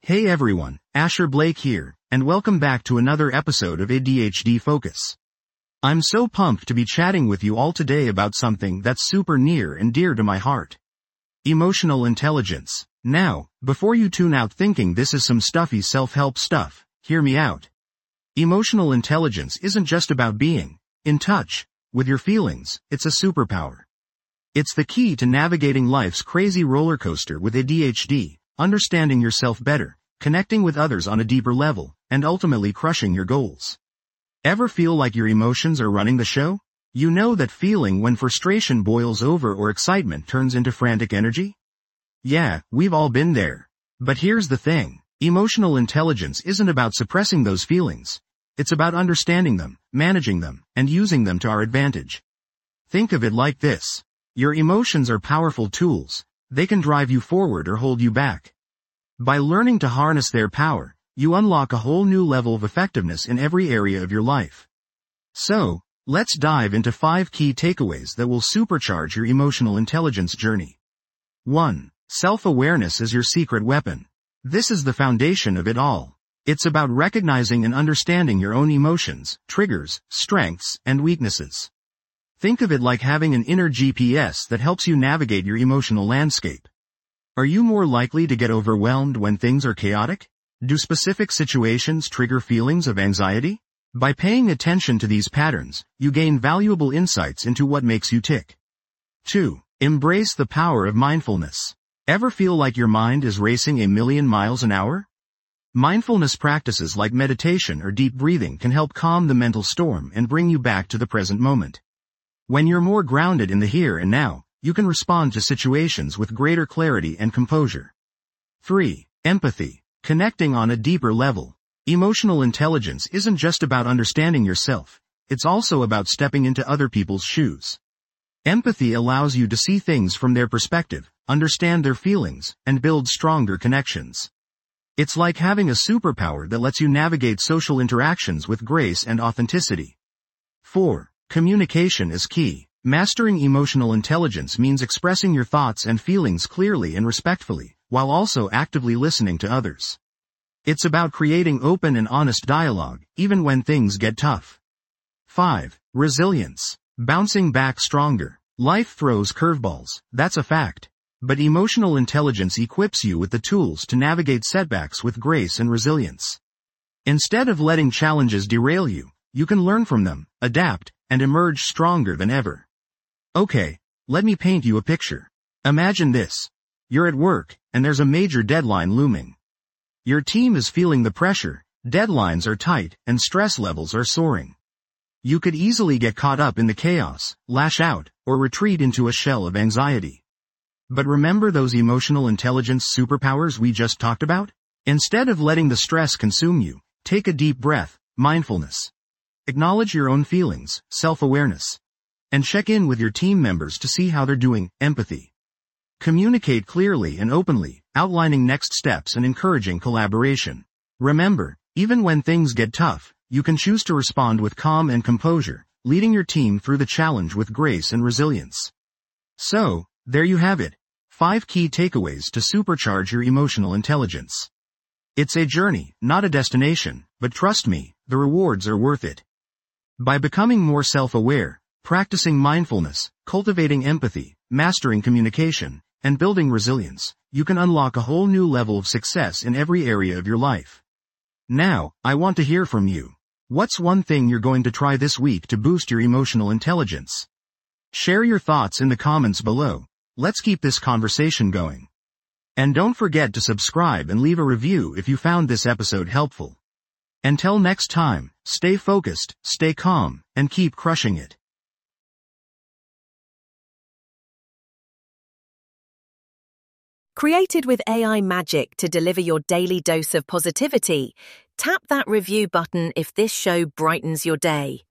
Hey everyone, Asher Blake here, and welcome back to another episode of ADHD Focus. I'm so pumped to be chatting with you all today about something that's super near and dear to my heart. Emotional intelligence. Now, before you tune out thinking this is some stuffy self-help stuff, hear me out. Emotional intelligence isn't just about being in touch with your feelings, it's a superpower. It's the key to navigating life's crazy roller coaster with ADHD, understanding yourself better, connecting with others on a deeper level, and ultimately crushing your goals. Ever feel like your emotions are running the show? You know that feeling when frustration boils over or excitement turns into frantic energy? Yeah, we've all been there. But here's the thing. Emotional intelligence isn't about suppressing those feelings. It's about understanding them, managing them, and using them to our advantage. Think of it like this. Your emotions are powerful tools. They can drive you forward or hold you back. By learning to harness their power, you unlock a whole new level of effectiveness in every area of your life. So, let's dive into 5 key takeaways that will supercharge your emotional intelligence journey. 1. Self-awareness is your secret weapon. This is the foundation of it all. It's about recognizing and understanding your own emotions, triggers, strengths, and weaknesses. Think of it like having an inner GPS that helps you navigate your emotional landscape. Are you more likely to get overwhelmed when things are chaotic? Do specific situations trigger feelings of anxiety? By paying attention to these patterns, you gain valuable insights into what makes you tick. 2. Embrace the power of mindfulness. Ever feel like your mind is racing a million miles an hour? Mindfulness practices like meditation or deep breathing can help calm the mental storm and bring you back to the present moment. When you're more grounded in the here and now, you can respond to situations with greater clarity and composure. 3. Empathy. Connecting on a deeper level. Emotional intelligence isn't just about understanding yourself. It's also about stepping into other people's shoes. Empathy allows you to see things from their perspective, understand their feelings, and build stronger connections. It's like having a superpower that lets you navigate social interactions with grace and authenticity. 4. Communication is key. Mastering emotional intelligence means expressing your thoughts and feelings clearly and respectfully, while also actively listening to others. It's about creating open and honest dialogue, even when things get tough. 5. Resilience. Bouncing back stronger. Life throws curveballs, that's a fact. But emotional intelligence equips you with the tools to navigate setbacks with grace and resilience. Instead of letting challenges derail you, you can learn from them, adapt, and emerge stronger than ever. Okay, let me paint you a picture. Imagine this. You're at work, and there's a major deadline looming. Your team is feeling the pressure, deadlines are tight, and stress levels are soaring. You could easily get caught up in the chaos, lash out, or retreat into a shell of anxiety. But remember those emotional intelligence superpowers we just talked about? Instead of letting the stress consume you, take a deep breath, mindfulness. Acknowledge your own feelings, self-awareness. And check in with your team members to see how they're doing, empathy. Communicate clearly and openly, outlining next steps and encouraging collaboration. Remember, even when things get tough, you can choose to respond with calm and composure, leading your team through the challenge with grace and resilience. So, there you have it. 5 key takeaways to supercharge your emotional intelligence. It's a journey, not a destination, but trust me, the rewards are worth it. By becoming more self-aware, practicing mindfulness, cultivating empathy, mastering communication, and building resilience, you can unlock a whole new level of success in every area of your life. Now, I want to hear from you. What's one thing you're going to try this week to boost your emotional intelligence? Share your thoughts in the comments below. Let's keep this conversation going. And don't forget to subscribe and leave a review if you found this episode helpful. Until next time, stay focused, stay calm, and keep crushing it. Created with AI magic to deliver your daily dose of positivity, tap that review button if this show brightens your day.